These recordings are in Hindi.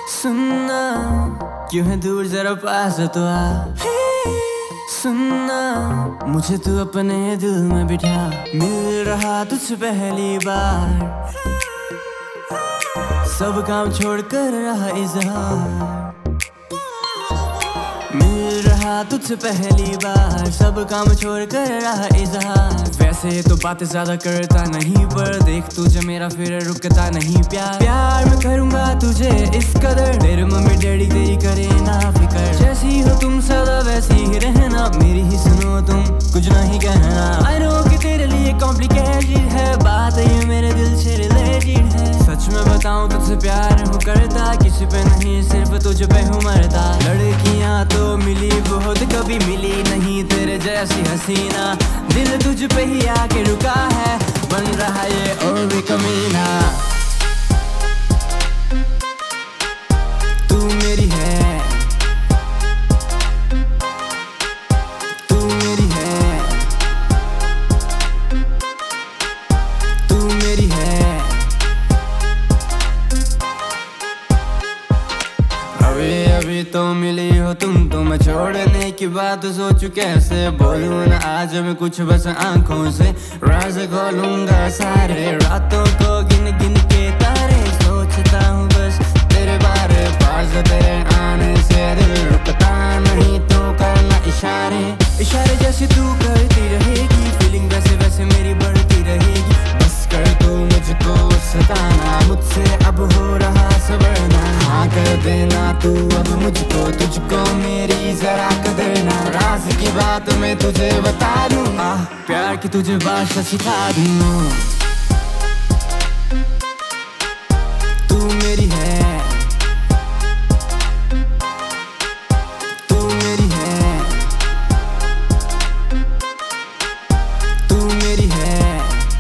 सुनना क्यों है दूर, जरा पास तो आ। सुनना मुझे तू अपने दिल में बिठा, मिल रहा तुझसे पहली बार, सब काम छोड़ कर रहा इजहार। मिल रहा तुझसे पहली बार, सब काम छोड़ कर रहा इजहार। वैसे तो बातें ज्यादा करता नहीं, पर देख तुझे मेरा फिर रुकता नहीं प्यार। प्यार मैं करूंगा तुझे इस कदर, तेरे मम्मी डैडी तेरी करे ना फिकर। जैसी हो तुम सदा वैसी ही रहना, मेरी ही सुनो तुम कुछ नहीं कहना। आई नो कि तेरे लिए कॉम्प्लिकेटेड है बात, ये मेरे दिल से रिलेटेड है। सच में बताऊं तुझसे प्यार हूँ करता, किसी पे नहीं सिर्फ तुझ पे हूँ मरता। लड़कियां तो मिली बहुत, कभी मिली नहीं तेरे जैसी हसीना। दिल तुझ पे ही आके रुका है, बन रहा ये और भी कमीना। तू मेरी है, तू मेरी है, तू मेरी है। अभी अभी तो मिली हो तुम, तो मैं छोड़ने की बात सोचूं कैसे बोलूं ना। आज मैं कुछ बस आंखों से राज खोलूंगा सारे, रातों को गिन गिन के तारे सोचता हूँ बस तेरे बारे। पास तेरे आने से दिल रुकता नहीं, तो करना इशारे इशारे जैसे तू करती रहेगी, फीलिंग वैसे वैसे मेरी बढ़ती रहेगी। बस कर तू मुझको सताना, मुझसे अब हो रहा सवरना। हाँ कर देना तू अब मुझको, तुझको मेरी जरा कदर ना। राज की बात मैं तुझे बता दूं, प्यार की तुझे भाषा सिखा दूं। तू मेरी है, तू मेरी है, तू मेरी है।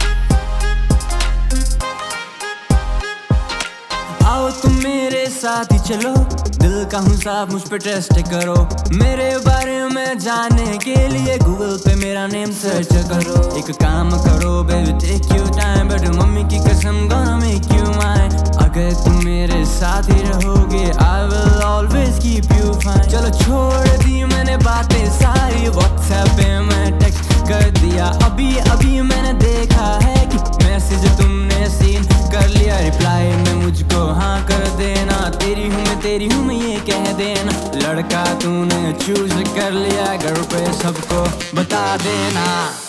आओ तुम मेरे साथ ही चलो, दिल का हूँ साफ मुझ पे टेस्ट करो। मेरे बारे में जानने के लिए गूगल पे मेरा नेम सर्च करो। एक काम करो baby take your time, but mummy की कसम gonna make you mine। अगर तुम मेरे साथ ही रहोगे I will always keep you fine। चलो छोड़ दी मैंने बातें सारी, व्हाट्सएप पे मैं टेक्स्ट कर दिया। अभी अभी मैंने देखा है कि मैसेज तुमने सीन कर लिया, रिप्लाई में मुझको हाँ कर देना। तेरी हूँ मैं ये कह देना, लड़का तूने चूज कर लिया, घर पे सबको बता देना।